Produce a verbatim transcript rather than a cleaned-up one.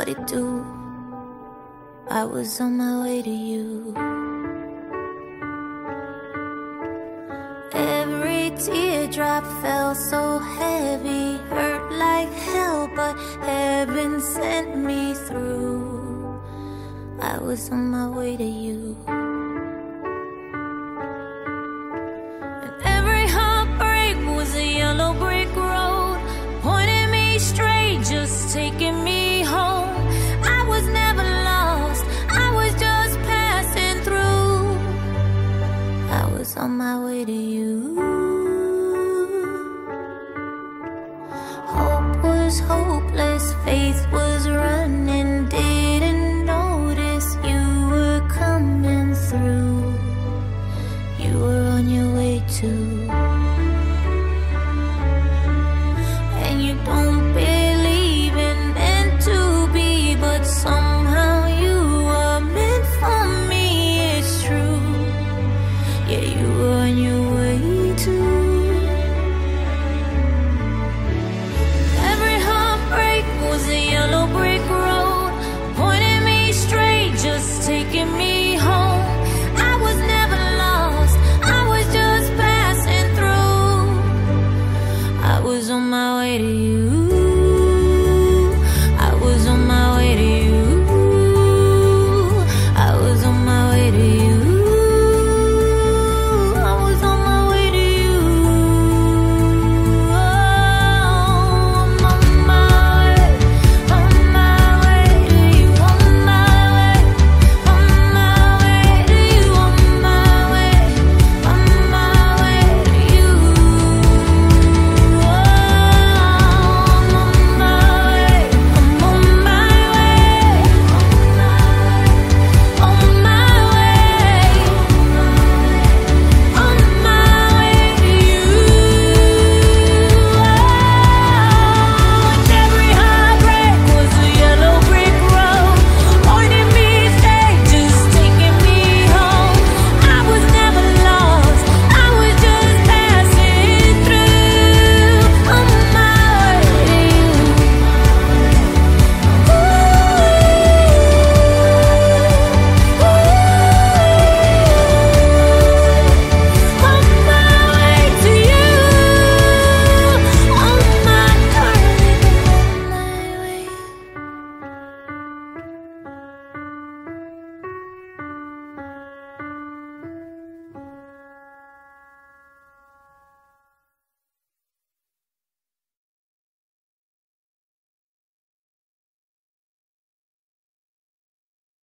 what it do. I was on my way to you. Every teardrop fell so heavy, hurt like hell, but heaven sent me through. I was on my way to you. And every heartbreak was a yellow brick road, pointing me straight, just taking me home. I was never lost, I was just passing through. I was on my way to you. Hope was hopeless, faith was running, didn't notice you were coming through. You were on your way to. And you don't believe in meant to be, but somehow you were meant for me, it's true. Yeah, you were on your way to. Every heartbreak was a yellow brick road, pointing me straight, just taking me home. I was never lost, I was just passing through. I was on my way to you.